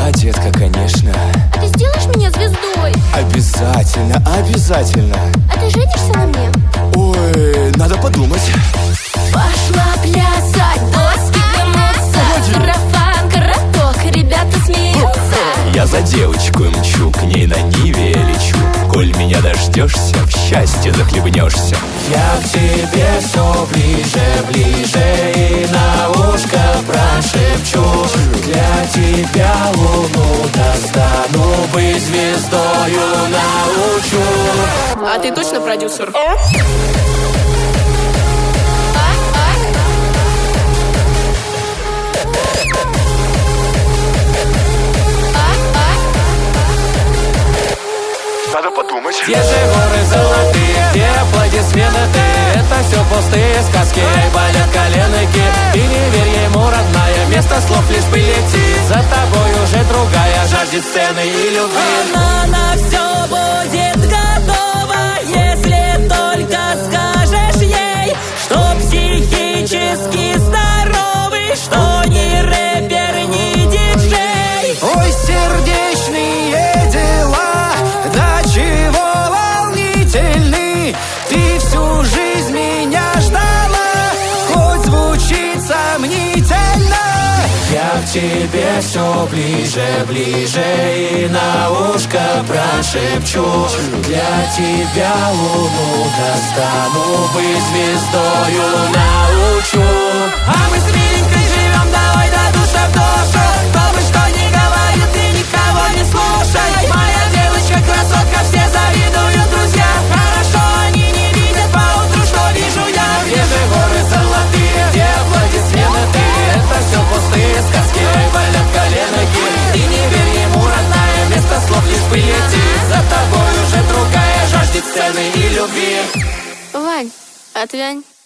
Да, детка, конечно. А ты сделаешь меня звездой? Обязательно, обязательно. А ты женишься на мне? Ой, надо подумать. Пошла плясать, доски гнутся, сарафан, короток, ребята смеются. Я за девочку мчу, к ней на Ниве лечу. Коль меня дождешься, в счастье захлебнешься. Я к тебе все ближе, ближе и на ушко прошепчу. Для тебя луну достану, быть звездою научу. А ты точно продюсер? Надо подумать. Те же горы золотые, те аплодисменты, это все пустые сказки, болят коленки. И не верь ему, родная, вместо слов лишь прилетит. За тобой уже другая жаждет сцены и любви. Она на все будет готова, если только скажешь ей, что психически здоровый, что ни рэпер, ни диджей. Ой, сердечные дела, до чего волнительны. Ты всю жизнь меня ждала, хоть звучит сомнительно. Я к тебе все ближе, ближе и на ушко прошепчу. Для тебя луну достану, быть звездою научу. А мы с миленькой живем, давай до душа в душу. Кто бы что ни говорил, ты никого не слушай. Моя девочка красотка, все завидуют друзья. Хорошо они не видят поутру, что вижу я. Где же горы золотые, где аплодисменты, это все пустые сказки, болят коленки. Ты не верь ему, родная, вместо слов лишь прилетит. За тобой уже другая жаждет сцены и любви. Вань, отвянь.